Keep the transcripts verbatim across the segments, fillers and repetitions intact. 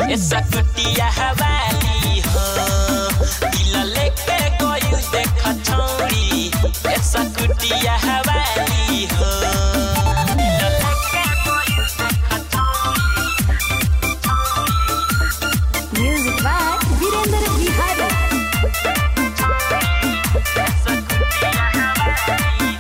ऐसा कुटिया हवाली हो दिल लेके गइल देख छौरी ऐसा कुटिया हवाली हो दिल लेके गइल देख छौरी म्यूजिक बाय वीरेंद्र बिहारी ऐसा कुटिया हवाली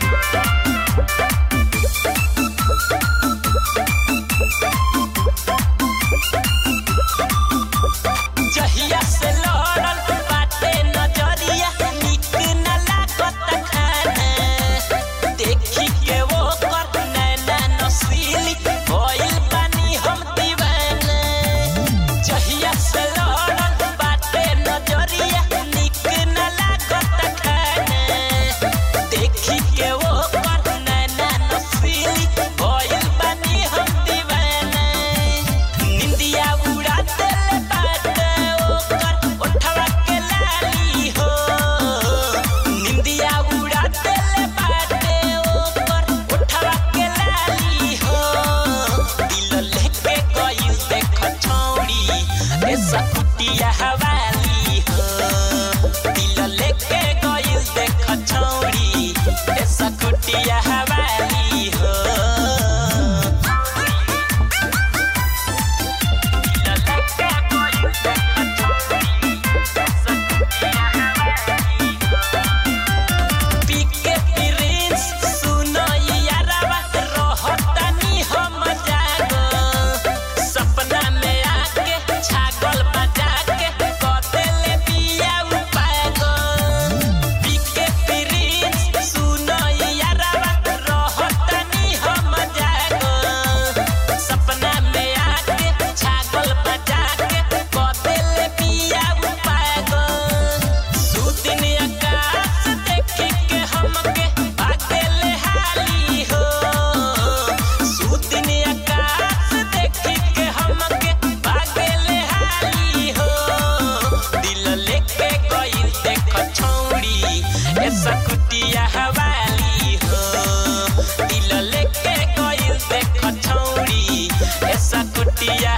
जहिया से लड़ल बाटे नजरिया निक न लागत खाना देखी के वो कर नैना नसीली भइल बानी हम दीवाना जहिया से लड़ल बाटे नजरिया निक न लागत खाना देखी के वो कर नैना नसीली भइल बानी हम दीवाना निंदिया उड़ा देले बाटे उठवा के लाली हो निंदिया उड़ा देले बाटे ओकर उठवा के लाली हो दिल लेके गइल देख छौरी ऐसा कुटिया हवाली हो दिल लेके गइल देख छौरी ऐसा कुटिया हवाली हो ऐसा कुटिया हवाली हो दिल लेके गइल देख छौरी ऐसा कुटिया